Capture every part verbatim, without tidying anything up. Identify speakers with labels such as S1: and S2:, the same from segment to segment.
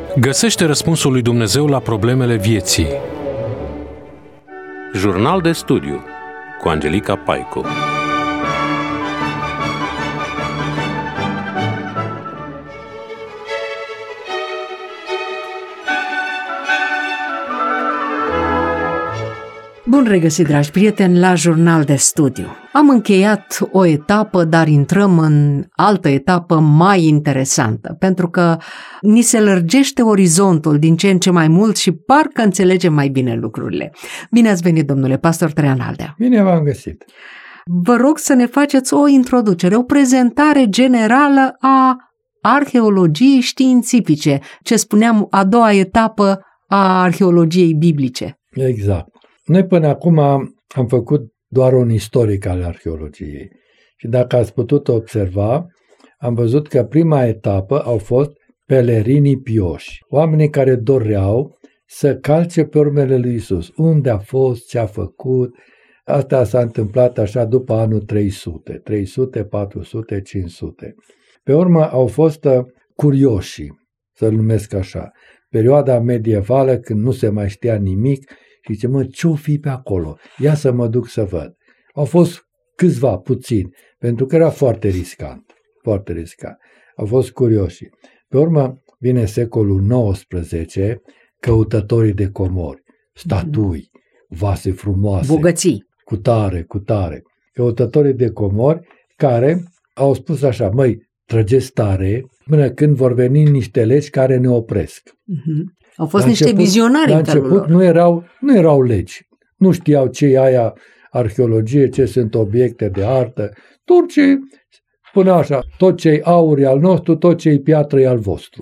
S1: Găsește răspunsul lui Dumnezeu la problemele vieții. Jurnal de studiu cu Angelica Paicu.
S2: Bun regăsit, dragi prieteni, la Jurnal de Studiu. Am încheiat o etapă, dar intrăm în altă etapă mai interesantă, pentru că ni se lărgește orizontul din ce în ce mai mult și parcă înțelegem mai bine lucrurile. Bine ați venit, domnule pastor Traian Aldea.
S3: Bine v-am găsit.
S2: Vă rog să ne faceți o introducere, o prezentare generală a arheologiei științifice, ce spuneam, a doua etapă a arheologiei biblice.
S3: Exact. Noi până acum am făcut doar un istoric al arheologiei și dacă ați putut observa, am văzut că prima etapă au fost pelerinii pioși, oamenii care doreau să calce pe urmele lui Iisus. Unde a fost, ce a făcut, asta s-a întâmplat așa după anul trei sute, trei sute, patru sute, cinci sute. Pe urmă au fost curioșii, să-l numesc așa, perioada medievală când nu se mai știa nimic. Și zice, mă, ce-o fi pe acolo? Ia să mă duc să văd. Au fost câțiva, puțini, pentru că era foarte riscant. Foarte riscant. Au fost curioși. Pe urmă vine secolul nouăsprezece, căutătorii de comori, statui, vase frumoase.
S2: Bogății.
S3: Cu tare, cu tare. Căutătorii de comori care au spus așa, măi, trăgeți tare până când vor veni niște legi care ne opresc.
S2: Uh-huh. Au fost
S3: la
S2: niște
S3: început,
S2: vizionari
S3: la
S2: în felul
S3: început
S2: lor.
S3: nu erau, nu erau legi. Nu știau ce e aia arheologie, ce sunt obiecte de artă. Turcii spuneau așa, tot ce-i aur e al nostru, tot ce-i piatră e al vostru.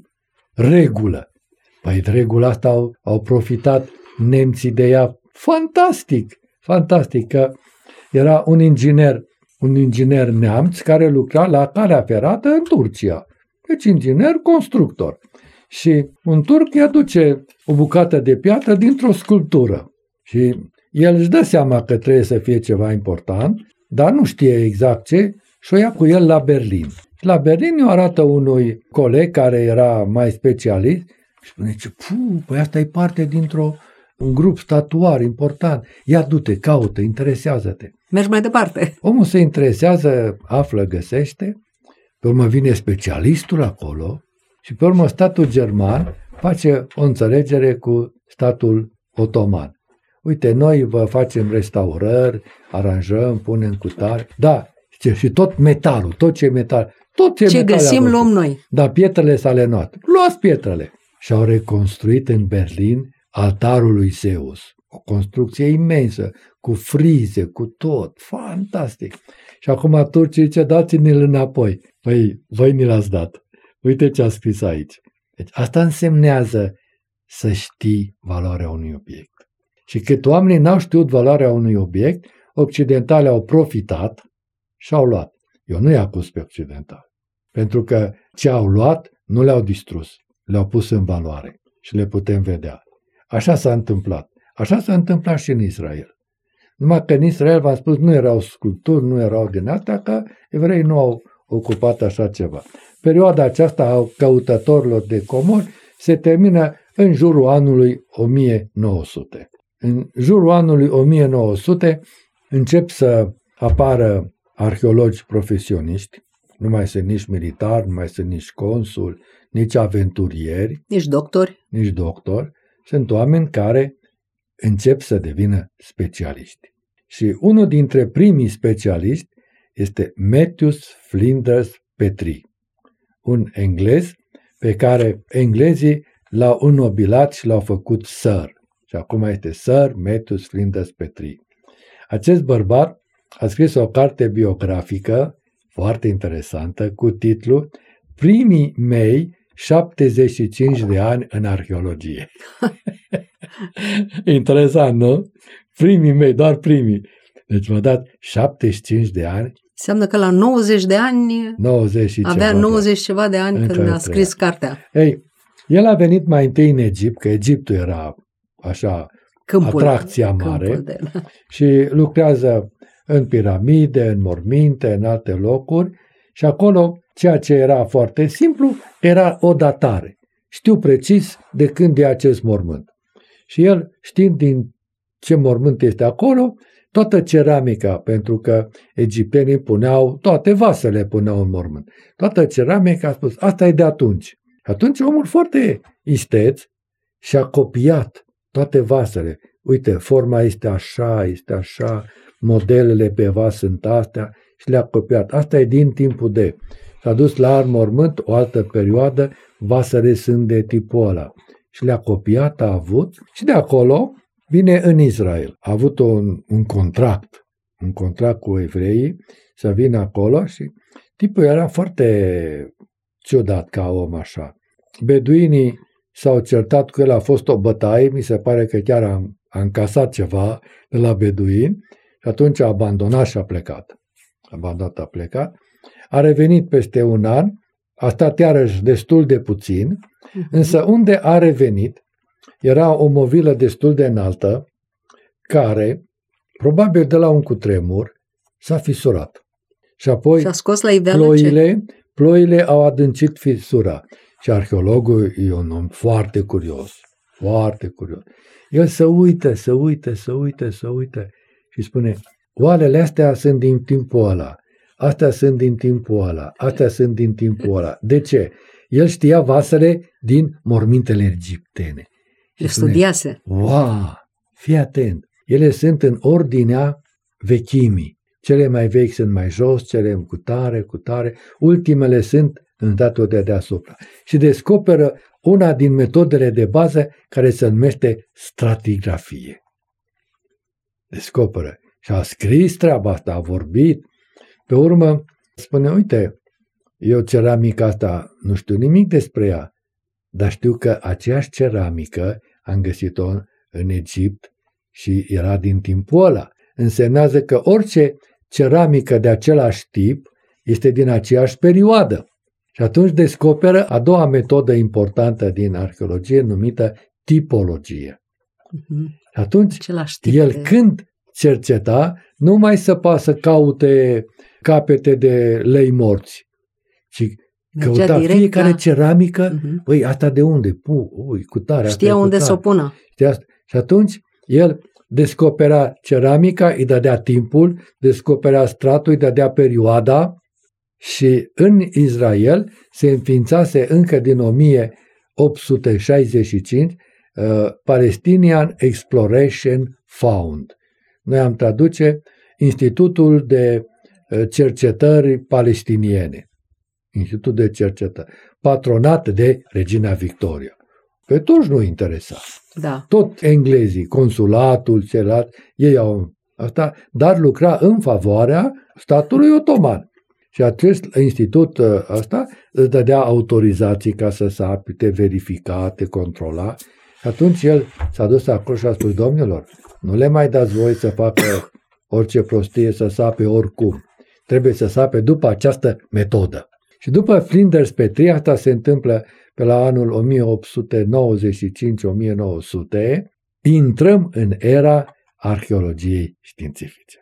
S3: Regulă. Păi de regula asta au, au profitat nemții de ea. Fantastic, fantastic că era un inginer, un inginer neamț care lucra la calea ferată în Turcia. Deci inginer constructor. Și un turc îi aduce o bucată de piatră dintr-o sculptură. Și el își dă seama că trebuie să fie ceva important, dar nu știe exact ce și o ia cu el la Berlin. La Berlin îi arată unui coleg care era mai specialist și spune, puh, păi asta e parte dintr-o un grup statuar important. Ia du-te, caută, interesează-te.
S2: Mergi mai departe.
S3: Omul se interesează, află, găsește, pe urmă vine specialistul acolo, și pe urmă statul german face o înțelegere cu statul otoman. Uite, noi vă facem restaurări, aranjăm, punem cutare. Da, și tot metalul, tot ce e metal. Tot ce,
S2: ce găsim luăm noi.
S3: Da, pietrele s-ale noastre. Luați pietrele. Și au reconstruit în Berlin altarul lui Zeus. O construcție imensă, cu frize, cu tot. Fantastic. Și acum turcii zice, dați-ne-l înapoi. Păi, voi ni l-ați dat. Uite ce a scris aici. Deci asta însemnează să știi valoarea unui obiect. Și cât oamenii n-au știut valoarea unui obiect, occidentali au profitat și au luat. Eu nu-i acuz pe occidentali. Pentru că ce au luat nu le-au distrus. Le-au pus în valoare și le putem vedea. Așa s-a întâmplat. Așa s-a întâmplat și în Israel. Numai că în Israel, v-am spus, nu erau sculpturi, nu erau din astea, că evreii nu au ocupat așa ceva. Perioada aceasta a căutătorilor de comori se termină în jurul anului o mie nouă sute. În jurul anului o mie nouă sute încep să apară arheologi profesioniști, nu mai sunt nici militari, nu mai sunt nici consuli, nici aventurieri,
S2: nici doctori.
S3: Nici doctori. Sunt oameni care încep să devină specialiști. Și unul dintre primii specialiști este Matthews Flinders Petrie, un englez pe care englezii l-au înnobilat și l-au făcut Sir. Și acum este Sir Matthews Flinders Petrie. Acest bărbat a scris o carte biografică foarte interesantă cu titlul Primii mei șaptezeci și cinci de ani în arheologie. Interesant, nu? Primii mei, doar primii. Deci m-a dat șaptezeci și cinci de ani.
S2: Înseamnă că la nouăzeci de ani
S3: nouăzeci și
S2: avea
S3: ceva
S2: nouăzeci de ceva de ani
S3: Încă
S2: când a scris cartea.
S3: Ei, el a venit mai întâi în Egipt, că Egiptul era așa câmpul, atracția mare
S2: de, da.
S3: Și lucrează în piramide, în morminte, în alte locuri și acolo ceea ce era foarte simplu era o datare. știu precis de când e acest mormânt. Și el, știind din ce mormânt este acolo, toată ceramica, pentru că egiptenii puneau, toate vasele puneau în mormânt. Toată ceramica a spus, asta e de atunci. Atunci omul foarte isteț și-a copiat toate vasele. Uite, forma este așa, este așa, modelele pe vas sunt astea și le-a copiat. Asta e din timpul de. S-a dus la mormânt, o altă perioadă, vasele sunt de tipul ăla. Și le-a copiat, a avut și de acolo vine în Israel. A avut un, un contract, un contract cu evreii să vină acolo și tipul era foarte ciudat ca om așa. Beduinii s-au certat cu el, a fost o bătaie, mi se pare că chiar a, a încasat ceva de la beduini și atunci a abandonat și a plecat. A abandonat, a plecat. A revenit peste un an, a stat iarăși destul de puțin, însă unde a revenit era o movilă destul de înaltă care, probabil de la un cutremur, s-a fisurat. Și apoi
S2: S-a scos la iveală
S3: ploile,
S2: ce?
S3: ploile au adâncit fisura. Și arheologul e un om foarte curios, foarte curios. El se uită, se uită, se uită, se uită și spune, oalele astea sunt din timpul ăla, astea sunt din timpul ăla, astea sunt din timpul ăla. De ce? El știa vasele din mormintele egiptene.
S2: Le studiase.
S3: Wow, fii atent, ele sunt în ordinea vechimii. Cele mai vechi sunt mai jos, cele cu tare, cu tare, ultimele sunt în datul de deasupra. Și descoperă una din metodele de bază care se numește stratigrafie. Descoperă. Și a scris treaba asta, a vorbit. Pe urmă spune, uite, eu ceramica asta nu știu nimic despre ea, dar știu că aceeași ceramică am găsit-o în Egipt și era din timpul ăla. Însemnează că orice ceramică de același tip este din aceeași perioadă. Și atunci descoperă a doua metodă importantă din arheologie numită tipologie.
S2: Uh-huh.
S3: Atunci, el
S2: de...
S3: când cerceta, nu mai săpa să caute capete de lei morți, ci căuta fiecare la... ceramică, uh-huh. Băi, asta de unde? Pu, ui, cu tare.
S2: Știa unde să o pună.
S3: Și atunci, el descopera ceramica, îi dădea timpul, descopera stratul, îi dădea perioada și în Israel se înființase încă din o mie opt sute șaizeci și cinci uh, Palestinian Exploration Fund. Noi am traduce Institutul de Cercetări Palestiniene. Institutul de Cercetări. Patronat de Regina Victoria. Pe toți nu interesa.
S2: Da. Tot
S3: englezii, consulatul, celălalt, ei au asta, dar lucra în favoarea statului otoman. Și acest institut ăsta îți dădea autorizații ca să sapi, te verifica, te controla. Și atunci el s-a dus acolo și a spus, domnilor, nu le mai dați voi să facă orice prostie, să sape oricum. Trebuie să sape după această metodă. Și după Flinders Petrie, asta se întâmplă pe la anul o mie opt sute nouăzeci și cinci - o mie nouă sute, intrăm în era arheologiei științifice.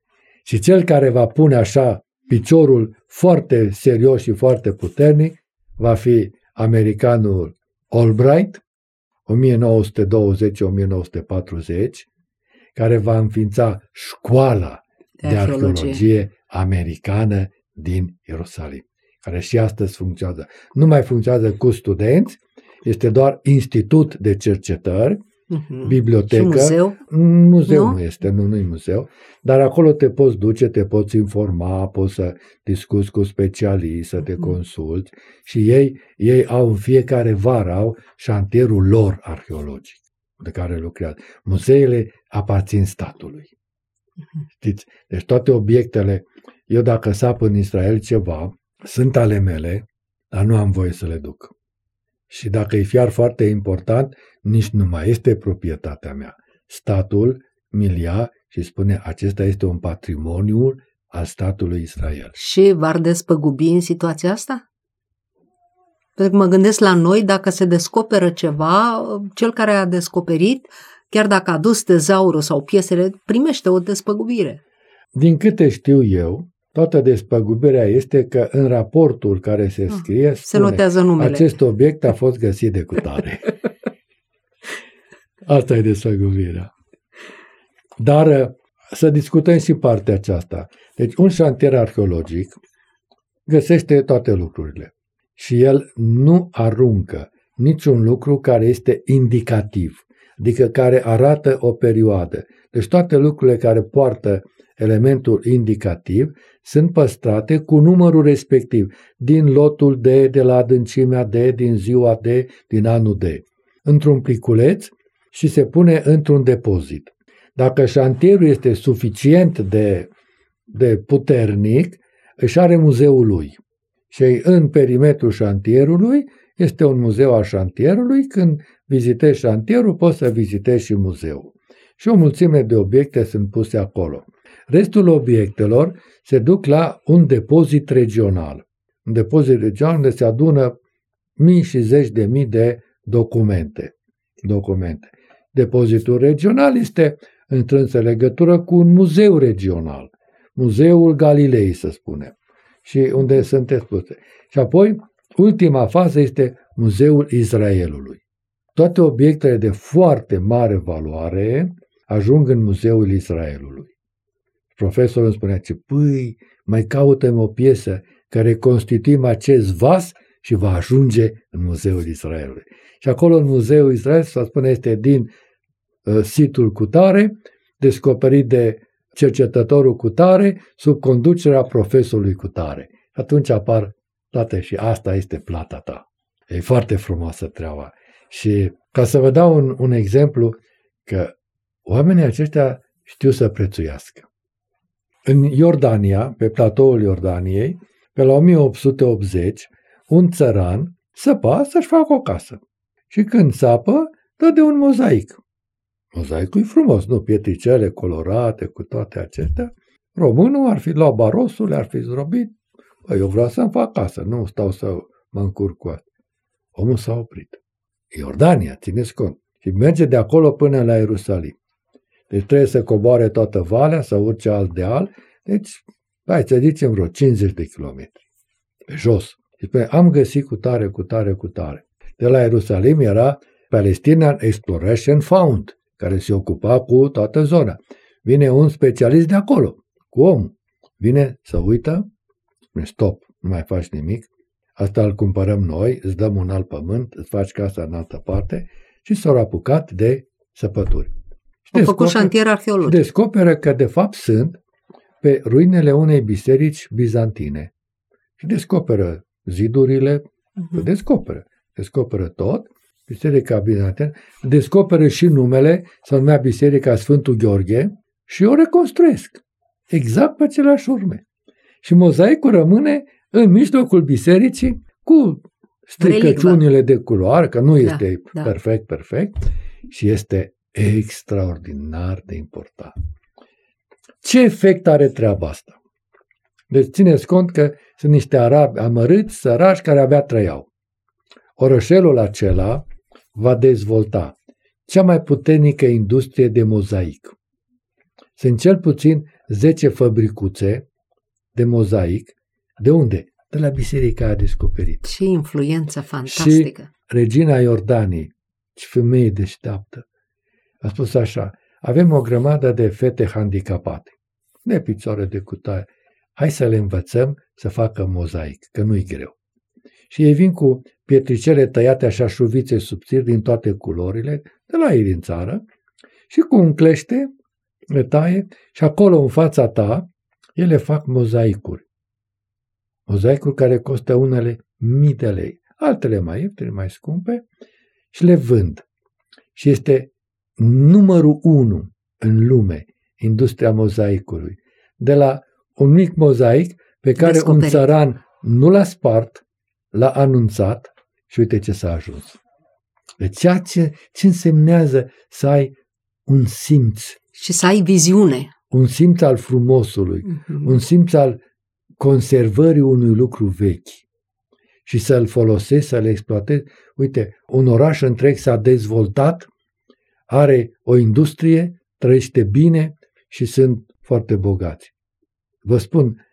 S3: Și cel care va pune așa piciorul foarte serios și foarte puternic va fi americanul Albright, o mie nouă sute douăzeci - o mie nouă sute patruzeci, care va înființa școala de, de arheologie. arheologie americană din Ierusalim, care și astăzi funcționează. Nu mai funcționează cu studenți, este doar institut de cercetări, uh-huh. bibliotecă.
S2: Și muzeu?
S3: Muzeu nu,
S2: nu
S3: este, nu, nu e muzeu, dar acolo te poți duce, te poți informa, poți să discuți cu specialiști, să te uh-huh. consulți și ei, ei au în fiecare vară au șantierul lor arheologic de care lucrează. Muzeele aparțin statului. Uh-huh. Știți? Deci toate obiectele, eu dacă sap în Israel ceva, sunt ale mele, dar nu am voie să le duc. Și dacă e fiar foarte important, nici nu mai este proprietatea mea. Statul mi-l ia și spune, acesta este un patrimoniu al statului Israel.
S2: Și v-ar despăgubi în situația asta? Pentru că mă gândesc la noi, dacă se descoperă ceva, cel care a descoperit, chiar dacă a dus tezaurul sau piesele, primește o despăgubire.
S3: Din câte știu eu, Toată despăgubirea este că în raportul care se scrie
S2: ah, se notează numele.
S3: Acest obiect a fost găsit de cutare. Asta e despăgubirea. Dar să discutăm și partea aceasta. Deci un șantier arheologic găsește toate lucrurile și el nu aruncă niciun lucru care este indicativ, adică care arată o perioadă. Deci toate lucrurile care poartă elementul indicativ sunt păstrate cu numărul respectiv, din lotul D, de la adâncimea D, din ziua D, din anul D, într-un pliculeț și se pune într-un depozit. Dacă șantierul este suficient de, de puternic, își are muzeul lui. Și în perimetrul șantierului este un muzeu al șantierului. Când vizitezi șantierul, poți să vizitezi și muzeul. Și o mulțime de obiecte sunt puse acolo. Restul obiectelor se duc la un depozit regional. Un depozit regional unde se adună mii și zeci de mii de documente. documente. Depozitul regional este în strânsă legătură cu un muzeu regional. Muzeul Galilei, să spunem. Și unde sunt expuse. Și apoi, ultima fază este Muzeul Israelului. Toate obiectele de foarte mare valoare ajung în Muzeul Israelului. Profesorul îmi spunea ce, păi, mai caută-mi o piesă care constituim acest vas și va ajunge în Muzeul Israelului. Și acolo în Muzeul Israelului, să spune, este din uh, situl cutare, descoperit de cercetătorul cutare, sub conducerea profesorului cutare. Atunci apar toate și asta este plata ta. E foarte frumoasă treaba. Și ca să vă dau un, un exemplu, că oamenii aceștia știu să prețuiască. În Iordania, pe platoul Iordaniei, pe la o mie opt sute optzeci, un țăran săpa să-și facă o casă. Și când sapă, dă de un mozaic. Mozaicul e frumos, nu? Pietricele colorate cu toate acestea. Românul ar fi luat barosul, le-ar fi zdrobit. Păi, eu vreau să-mi fac casă, nu stau să mă încurc cu asta. Omul s-a oprit. Iordania, țineți cont. Și merge de acolo până la Ierusalim. Deci trebuie să coboare toată valea, să urce alt deal. Deci, hai să zicem vreo cincizeci de kilometri. Pe jos. Și spune, am găsit cu tare, cu tare, cu tare. De la Ierusalim era Palestinian Exploration Fund, care se ocupa cu toată zona. Vine un specialist de acolo, cu omul. Vine să uită, spune, stop, nu mai faci nimic. Asta îl cumpărăm noi, îți dăm un alt pământ, îți faci casa în altă parte și s-au apucat de săpături.
S2: Au făcut șantier arheologic.
S3: Și descoperă că de fapt sunt pe ruinele unei biserici bizantine. Și descoperă zidurile, uh-huh. descoperă, descoperă tot, biserica bizantină, descoperă și numele, se numea Biserica Sfântul Gheorghe și o reconstruiesc. Exact pe aceleași urme. Și mozaicul rămâne în mijlocul bisericii cu stricăciunile de culoare, că nu este da, perfect, da. perfect, și este extraordinar de important. Ce efect are treaba asta? Deci țineți cont că sunt niște arabi amărâți, săraci, care abia trăiau. Orășelul acela va dezvolta cea mai puternică industrie de mozaic. Sunt cel puțin zece fabricuțe de mozaic. De unde? De la biserica a descoperit.
S2: Ce influență fantastică!
S3: Și regina Iordaniei, ce femeie deșteaptă, a spus așa, avem o grămadă de fete handicapate, de picioare, de cutaie, hai să le învățăm să facă mozaic, că nu-i greu. Și ei vin cu pietricele tăiate așa șuvițe subțiri din toate culorile, de la ei din țară, și cu un clește le taie și acolo în fața ta ele fac mozaicuri. Mozaicuri care costă unele mii de lei, altele mai ieftine, mai scumpe, și le vând. Și este numărul unu în lume, industria mozaicului. De la un mic mozaic pe care Descoperit. un țăran nu l-a spart, l-a anunțat și uite ce s-a ajuns. Deci ceea ce, ce însemnează să ai un simț.
S2: Și să ai viziune.
S3: Un simț al frumosului, uh-huh. un simț al conservării unui lucru vechi și să-l folosești, să-l exploatezi. Uite, un oraș întreg s-a dezvoltat, are o industrie, trăiește bine și sunt foarte bogați. Vă spun,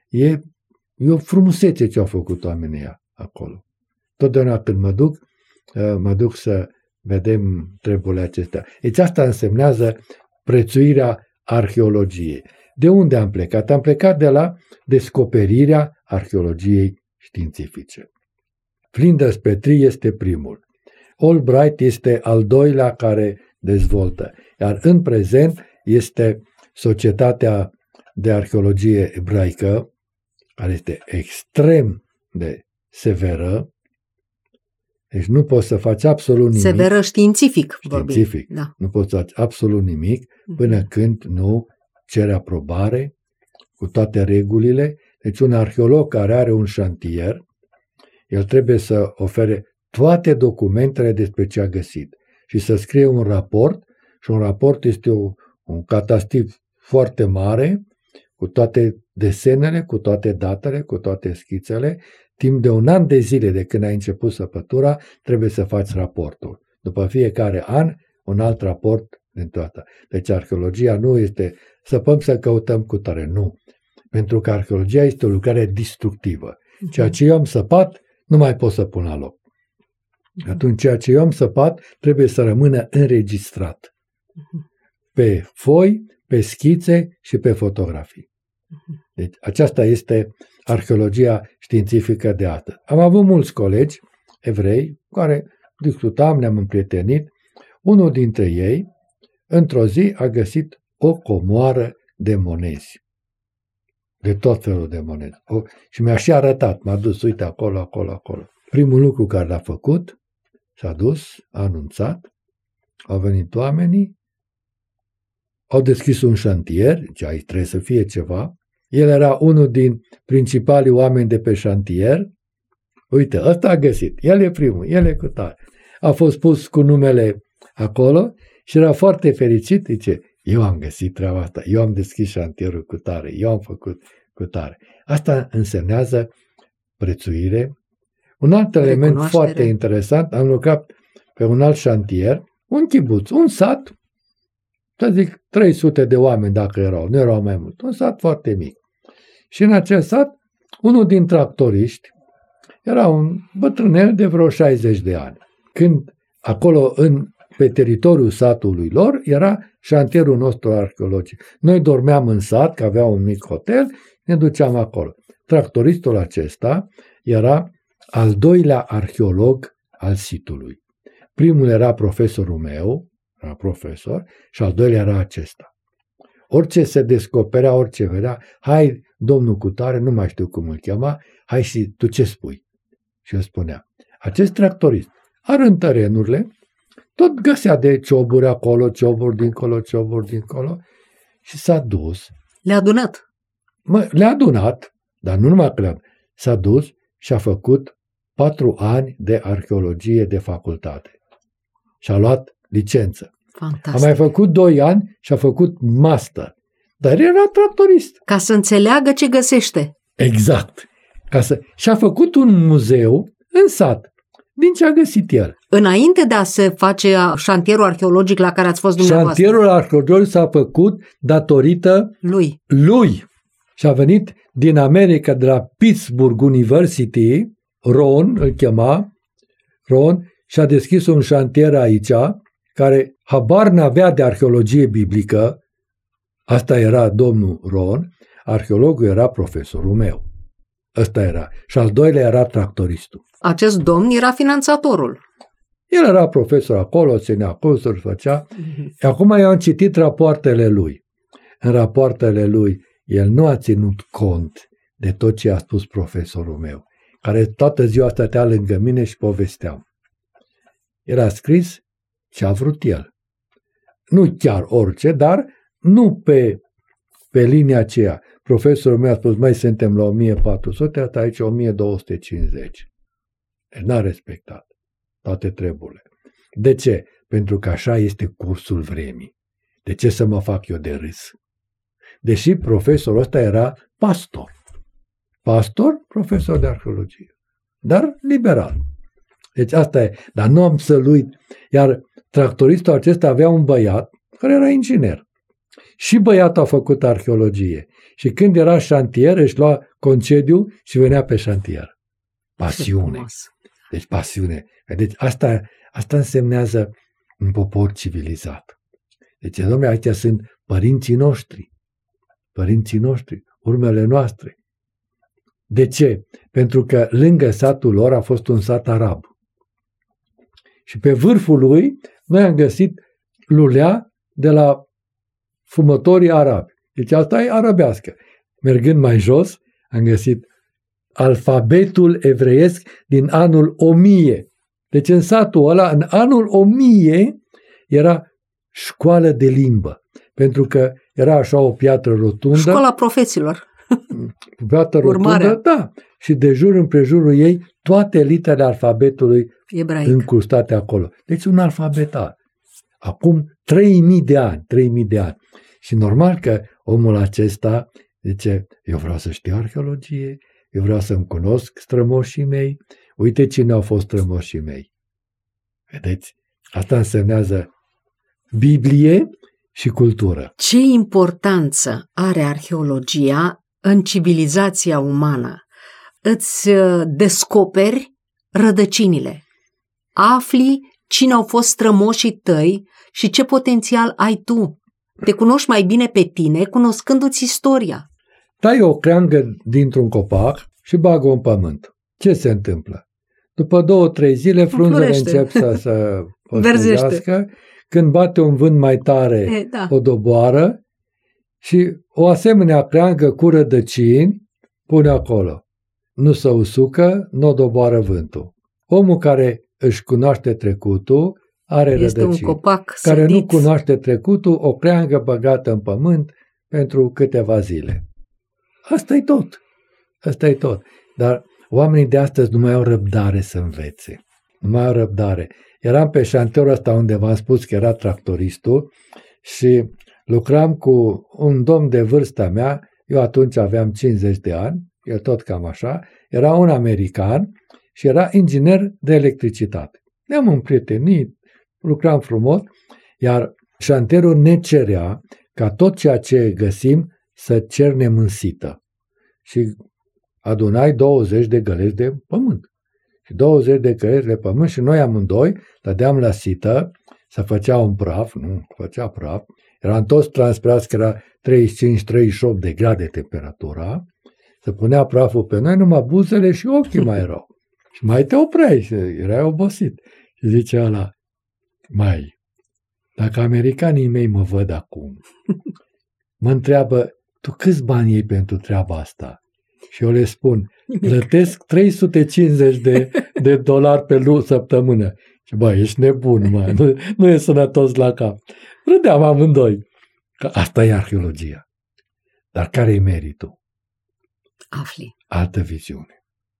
S3: E, e o frumusețe ce au făcut oamenii ăia acolo. Totdeauna când mă duc, mă duc să vedem treburile acestea. Deci asta însemnează prețuirea arheologiei. De unde am plecat? Am plecat de la descoperirea arheologiei științifice. Flinders Petrie este primul. Albright este al doilea care dezvoltă. Iar în prezent este Societatea de Arheologie Ebraică, care este extrem de severă. Deci nu poți să faci absolut nimic.
S2: Severă științific.
S3: Științific.
S2: Da.
S3: Nu poți să faci absolut nimic până când nu cere aprobare cu toate regulile. Deci un arheolog care are un șantier, el trebuie să ofere toate documentele despre ce a găsit și să scrie un raport, și un raport este o, un catastiv foarte mare, cu toate desenele, cu toate datele, cu toate schițele. Timp de un an de zile de când ai început săpătura, trebuie să faci raportul. După fiecare an, un alt raport din toată. Deci arheologia nu este săpăm să căutăm cu tare, nu. Pentru că arheologia este o lucrare distructivă. Ceea ce eu am săpat, nu mai pot să pun la loc. Atunci ceea ce eu am săpat trebuie să rămână înregistrat. Pe foi, pe schițe și pe fotografii. Deci aceasta este arheologia științifică de astăzi. Am avut mulți colegi evrei cu care discutam, ne-am împrietenit. Unul dintre ei, într-o zi, a găsit o comoară de monezi. De tot felul de monezi. O, și mi-a și arătat, m-a dus, uite, acolo, acolo, acolo. Primul lucru care l-a făcut, s-a dus, a anunțat, au venit oamenii, au deschis un șantier, deci aici trebuie să fie ceva. El era unul din principalii oameni de pe șantier. Uite, ăsta a găsit, el e primul, el e cu tare. A fost pus cu numele acolo și era foarte fericit, zice, eu am găsit treaba asta, eu am deschis șantierul cu tare, eu am făcut cu tare. Asta însemnează prețuire. Un alt element foarte interesant, am lucrat pe un alt șantier, un chibuț, un sat, să zic trei sute de oameni dacă erau, nu erau mai mult, un sat foarte mic. Și în acel sat, unul din tractoriști era un bătrânel de vreo șaizeci de ani. Când acolo, în, pe teritoriul satului lor, era șantierul nostru arheologic. Noi dormeam în sat, că avea un mic hotel, ne duceam acolo. Tractoristul acesta era al doilea arheolog al sitului. Primul era profesorul meu, era profesor, și al doilea era acesta. Orice se descoperea, orice vedea, hai, domnul cutare, nu mai știu cum îl chema, hai și tu ce spui? Și el spunea, acest tractorist arând terenurile, tot găsea de cioburi acolo, cioburi dincolo, cioburi dincolo și s-a dus.
S2: Le-a adunat.
S3: Mă, le-a adunat, dar nu numai că le-a adunat, s-a dus și a făcut patru ani de arheologie de facultate. Și a luat licență.
S2: Fantastic.
S3: A mai făcut doi ani și a făcut master. Dar era tractorist.
S2: Ca să înțeleagă ce găsește.
S3: Exact. Ca să... Și a făcut un muzeu în sat, din ce a găsit el.
S2: Înainte de a se face șantierul arheologic la care ați fost dumneavoastră.
S3: Șantierul arheologic s-a făcut datorită
S2: lui.
S3: lui. Și a venit din America, de la Pittsburgh University, Ron îl chema, Ron, și a deschis un șantier aici, care habar n-avea de arheologie biblică. Asta era domnul Ron, arheologul era profesorul meu. Ăsta era. Și al doilea era tractoristul.
S2: Acest domn era finanțatorul.
S3: El era profesor acolo, ținea cursuri, făcea. Mm-hmm. Acum eu am citit rapoartele lui. În rapoartele lui, el nu a ținut cont de tot ce a spus profesorul meu, care toată ziua stătea lângă mine și povesteam. El a scris ce a vrut el. Nu chiar orice, dar nu pe, pe linia aceea. Profesorul meu a spus, mai suntem la o mie patru sute, asta aici o mie două sute cincizeci. Deci n-a respectat toate treburile. De ce? Pentru că așa este cursul vremii. De ce să mă fac eu de râs? Deși profesorul ăsta era pastor. Pastor, profesor de arheologie. Dar liberal. Deci asta e. Dar nu am să-l uit. Iar tractoristul acesta avea un băiat care era inginer. Și băiatul a făcut arheologie. Și când era șantier, își lua concediu și venea pe șantier. Pasiune. Deci pasiune. Deci asta, asta însemnează un popor civilizat. Deci, domnule, aici sunt părinții noștri. Părinții noștri, urmele noastre. De ce? Pentru că lângă satul lor a fost un sat arab. Și pe vârful lui noi am găsit lulea de la fumătorii arabi. Deci asta e arabească. Mergând mai jos, am găsit alfabetul evreiesc din anul o mie. Deci în satul ăla, în anul o mie, era școală de limbă. Pentru că era așa o piatră rotundă.
S2: Școala profeților.
S3: Piatră rotundă, da. Și de jur împrejurul ei, toate literele alfabetului
S2: ebraic
S3: încrustate acolo. Deci un alfabetar. Acum trei mii de ani, trei mii de ani. Și normal că omul acesta zice, eu vreau să știu arheologie, eu vreau să-mi cunosc strămoșii mei, uite cine au fost strămoșii mei. Vedeți? Asta însemnează Biblie și cultură.
S2: Ce importanță are arheologia în civilizația umană? Îți descoperi rădăcinile. Afli cine au fost strămoșii tăi și ce potențial ai tu. Te cunoști mai bine pe tine cunoscându-ți istoria.
S3: Tai o creangă dintr-un copac și bagă-o în pământ. Ce se întâmplă? După două, trei zile, frunzele încep să se verzească. Când bate un vânt mai tare,
S2: e, da.
S3: o doboară și o asemenea creangă cu rădăcini pune acolo. Nu se usucă, nu o doboară vântul. Omul care își cunoaște trecutul are
S2: este
S3: rădăcini.
S2: Un copac
S3: care
S2: sădit.
S3: nu cunoaște trecutul, o creangă băgată în pământ pentru câteva zile. Asta e tot. Asta e tot. Dar oamenii de astăzi nu mai au răbdare să învețe. Nu mai au răbdare. Eram pe șantierul ăsta unde v-am spus că era tractoristul și lucram cu un domn de vârsta mea, eu atunci aveam cincizeci de ani, el tot cam așa, era un american și era inginer de electricitate. Ne-am împrietenit, lucram frumos, iar șantierul ne cerea ca tot ceea ce găsim să cernem în sită. Și adunai douăzeci de găleți de pământ. Și douăzeci de găleți de pământ și noi amândoi dădeam la sită, să făcea un praf, nu, făcea praf, eram toți transpirați că era treizeci și cinci treizeci și opt de grade temperatura, se punea praful pe noi, numai buzele și ochii mai erau. Și mai te opreai și erai obosit. Și zicea ăla, mai, dacă americanii mei mă văd acum, mă întreabă, tu câți bani iei pentru treaba asta? Și eu le spun, plătesc trei sute cincizeci de, de dolari pe lună, săptămână. Și bă, ești nebun, mă, nu, nu e sănătos la cap. Râdeam amândoi. Că asta e arheologia. Dar care e meritul?
S2: Afli.
S3: Altă viziune.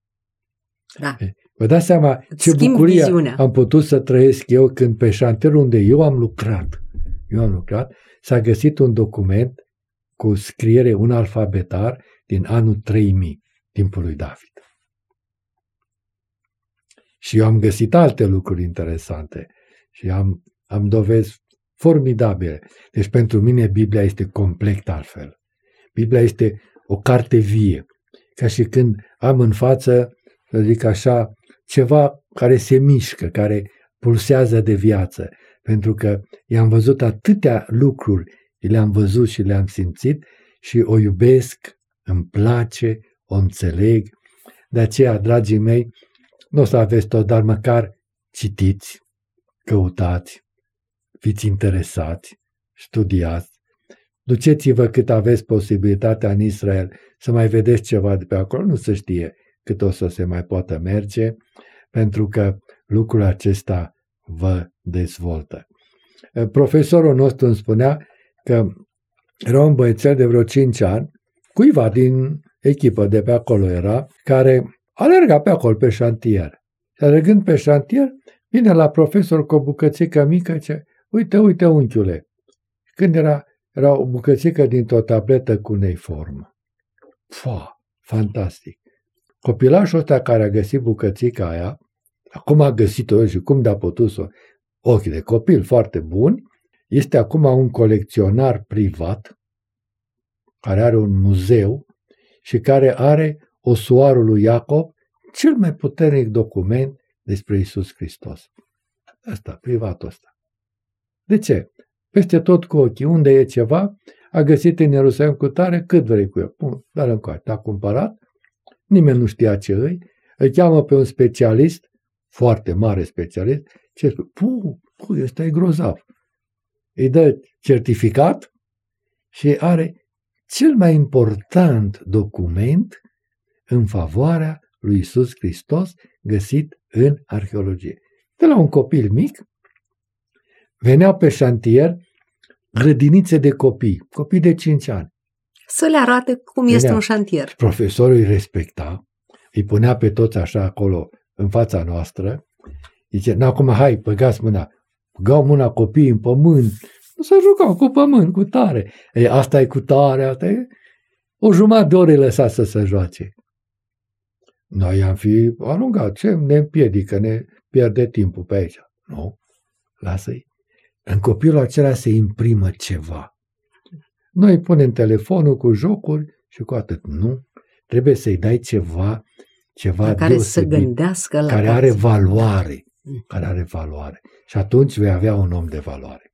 S2: Da.
S3: Vă dați seama ce
S2: Schimb
S3: bucurie
S2: viziunea.
S3: am putut să trăiesc eu când pe șantierul unde eu am lucrat, eu am lucrat, s-a găsit un document cu scriere, un alfabetar din anul trei mii, timpul lui David. Și eu am găsit alte lucruri interesante și am, am dovezi formidabile. Deci pentru mine Biblia este complet altfel. Biblia este o carte vie, ca și când am în față, să zic așa, ceva care se mișcă, care pulsează de viață, pentru că i-am văzut atâtea lucruri, le-am văzut și le-am simțit și o iubesc, îmi place, o înțeleg. De aceea, dragii mei, nu o să aveți tot, dar măcar citiți, căutați, fiți interesați, studiați, duceți-vă cât aveți posibilitatea în Israel să mai vedeți ceva de pe acolo, nu se știe cât o să se mai poată merge, pentru că lucrul acesta vă dezvoltă. Profesorul nostru îmi spunea că era un băiețel de vreo cinci ani, cuiva din echipă de pe acolo era, care alerga pe acolo pe șantier. Și alergând pe șantier, vine la profesor cu o bucățică mică, ce uite, uite, unchiule. Când era, era o bucățică dintr-o tabletă cu neiformă. Pua, fantastic. Copilașul ăsta care a găsit bucățica aia, acum a găsit-o și cum de-a putut să ochi de copil foarte buni, este acum un colecționar privat care are un muzeu și care are osuarul lui Iacob, cel mai puternic document despre Iisus Hristos. Asta, privatul ăsta. De ce? Peste tot cu ochii, unde e ceva, a găsit în Ierusalim cu tare, cât vrei cu el. Pun, dar încoace, l-a cumpărat, nimeni nu știa ce îi, îl cheamă pe un specialist, foarte mare specialist, ce spune, pu, pu, ăsta e grozav. Îi dă certificat și are cel mai important document în favoarea lui Iisus Hristos găsit în arheologie. De la un copil mic, veneau pe șantier grădinițe de copii, copii de cinci ani.
S2: Să le arate cum
S3: Venea.
S2: este un șantier.
S3: Profesorul îi respecta, îi punea pe toți așa acolo în fața noastră, zice, na, acum hai, băgați mâna, băgau mâna copiii în pământ, nu se jucau cu pământ, cu tare. Ei, asta e cu tare, asta e... O jumătate de ore lăsa să se joace. Noi am fi alungat, ce ne împiedică, ne pierde timpul pe aici. Nu, lasă-i. În copilul acela se imprimă ceva. Noi punem telefonul cu jocuri și cu atât. Nu, trebuie să-i dai ceva, ceva
S2: care
S3: deosebit,
S2: să gândească la
S3: care
S2: toți.
S3: are valoare, care are valoare. Și atunci vei avea un om de valoare.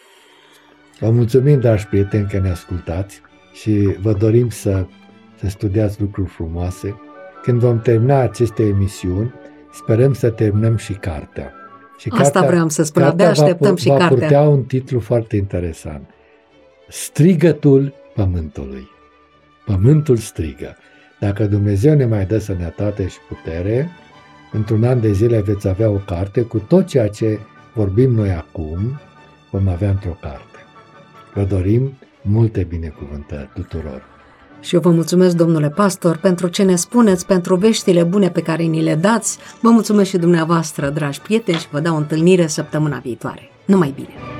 S3: Vă mulțumim, dragi prieteni, că ne ascultați și vă dorim să, să studiați lucruri frumoase. Când vom termina aceste emisiuni, sperăm să terminăm și cartea. Și
S2: Asta
S3: cartea,
S2: vreau să spun, abia așteptăm
S3: va,
S2: și
S3: va
S2: cartea.
S3: Va purtea un titlu foarte interesant. Strigătul pământului. Pământul strigă. Dacă Dumnezeu ne mai dă sănătate și putere, într-un an de zile veți avea o carte cu tot ceea ce vorbim noi acum, vom avea într-o carte. Vă dorim multe binecuvântări tuturor.
S2: Și eu vă mulțumesc, domnule pastor, pentru ce ne spuneți, pentru veștile bune pe care ni le dați. Vă mulțumesc și dumneavoastră, dragi prieteni, și vă dau o întâlnire săptămâna viitoare. Numai bine!